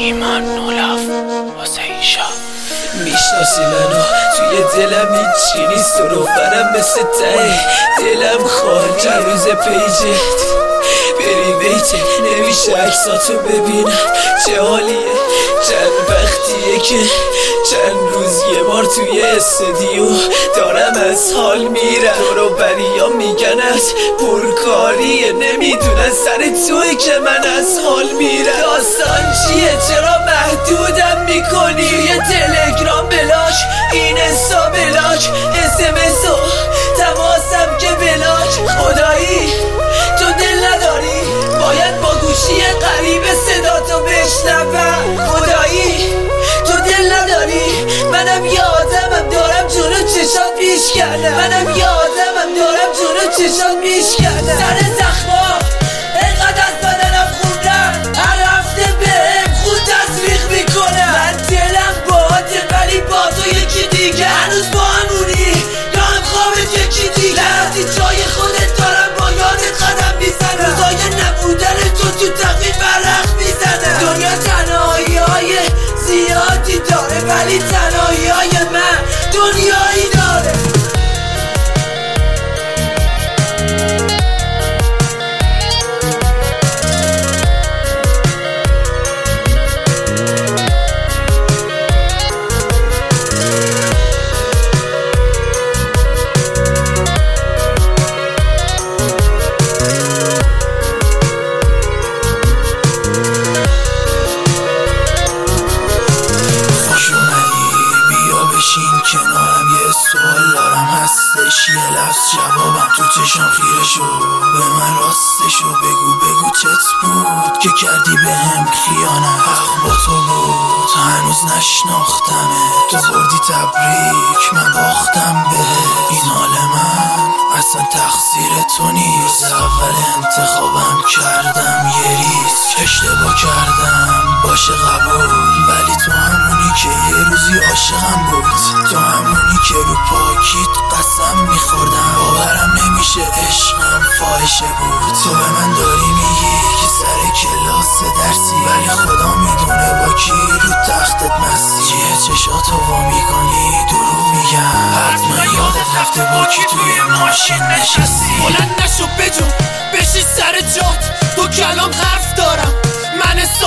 ایمان نولاف واسه ایشا میشناسی منو توی دلم هیچی نیست و رو برم مثل ته دلم خالی روز پیجت بری بیته نمیشه عکساتو ببینم چه حالیه چند وقتیه که چند روز یه بار توی استودیو دارم از حال میرم دورو بریا میگن از پرکاریه نمیدونن سر توی که من از حال میرم داستان چیه چرا محدودم میکنی توی تلگرام بلاک این انستا بلاک اسمس و تماسم که بلاک خدایی تو دل نداری باید با گوشی قریب صداتو بشنوم خدایی تو دل نداری منم یادمم دارم جلو چشات میشکنم منم یادمم دارم جلو چشات میشکنم سر زخما اینقدر از بدنم خوندم هر هفته بهم خود تصریح میکنم من دلم باهاته ولی با تو یکی دیگه هنوز با همونی یا هم خوابت یکی دیگه لحظی جای خودت دارم با یادت قدم میزنم روزای نبودن تو تقییم برق میزنم دنیا تنهایی های زیادی داره ولی تنهایی های من دنیایی داره کنارم یه سوال دارم هستش یه لفظ جوابم تو چشم خیره شو به من راستشو بگو چت بود که کردی به هم خیانت حق با تو بود هنوز نشناختمه تو بردی تبریک من باختم به این حال من اصلا تقصیر تو نیست اول انتخابم کردم یه ریسک اشتباه کردم باشه قبول ولی تو همونی که یه روزی عاشقم بود تو همونی که رو پاکیت قسم میخوردم باورم نمیشه عشقم فاحشه بود تو به من داری میگی که سر کلاس درسی ولی خدا میدونه با کی رو تختت مستی چیه چشاتو وا میکنی دروغ میگم حتما یادت رفته با کی توی ماشین نشستی بلند نشو بجو بشی سر جات تو کلام حرف دارم من